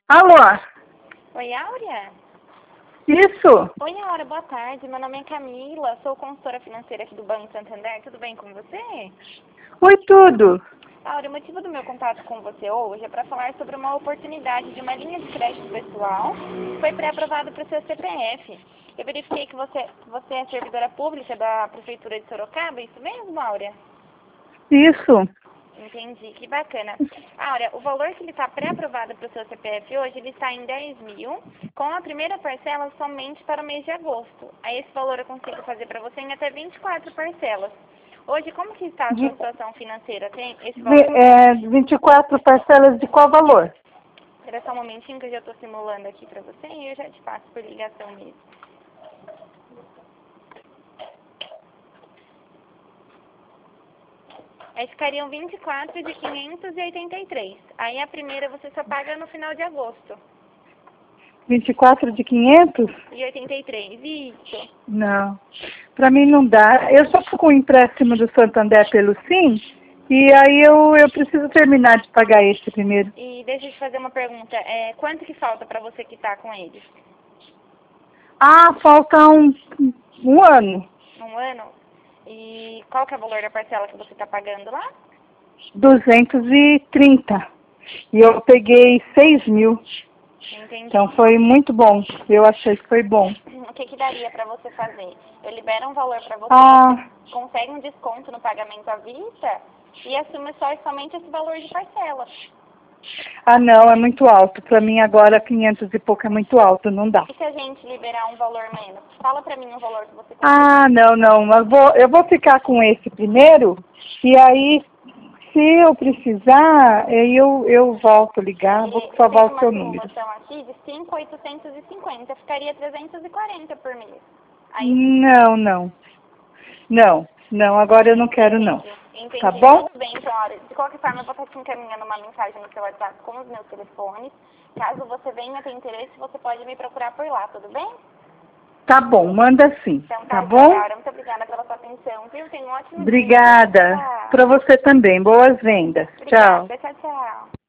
Alô? Oi, Áurea? Isso? Oi, Áurea, boa tarde. Meu nome é Camila, sou consultora financeira aqui do Banco Santander. Tudo bem com você? Oi, tudo. Áurea, o motivo do meu contato com você hoje é para falar sobre uma oportunidade de uma linha de crédito pessoal que foi pré-aprovada para o seu CPF. Eu verifiquei que você é servidora pública da Prefeitura de Sorocaba, é isso mesmo, Áurea? Isso. Entendi, que bacana. Áurea, o valor que ele está pré-aprovado para o seu CPF hoje, ele está em 10 mil, com a primeira parcela somente para o mês de agosto. Aí esse valor eu consigo fazer para você em até 24 parcelas. Hoje, como que está a sua situação financeira? Tem esse valor? 24 parcelas de qual valor? Espera só um momentinho que eu já estou simulando aqui para você e eu já te passo por ligação mesmo. Aí ficariam 24 de 583. Aí a primeira você só paga no final de agosto. 24 de 500? E 83, isso. Não. Para mim não dá. Eu só tô com o empréstimo do Santander pelo Sim, e aí eu preciso terminar de pagar esse primeiro. E deixa eu te fazer uma pergunta. Quanto que falta para você quitar com eles? Ah, falta um ano. Um ano? E qual que é o valor da parcela que você está pagando lá? 230. E eu peguei 6 mil. Entendi. Então foi muito bom. Eu achei que foi bom. O que daria para você fazer? Eu libero um valor para você, Ah, você consegue um desconto no pagamento à vista e assume somente esse valor de parcela. não, é muito alto. Para mim agora 500 e pouco é muito alto, não dá. E se a gente liberar um valor menos? Fala para mim um valor que você consegue. Ah, não. Eu vou ficar com esse primeiro e aí, se eu precisar, eu volto a ligar, vou salvar o seu número. Eu tenho uma simulação aqui de 5.850, ficaria 340 por mês. Aí, Não, agora eu não quero não. entendi. Tá bom? Tudo bem, então, olha, de qualquer forma, eu vou estar te encaminhando uma mensagem no seu WhatsApp com os meus telefones. Caso você venha ter interesse, você pode me procurar por lá, tudo bem? Tá bom, manda sim. Então, Tá bom? Laura, muito obrigada pela sua atenção, viu? Tenha um ótimo dia. Obrigada. Tchau. Para você também. Boas vendas. Tchau. Obrigada, tchau.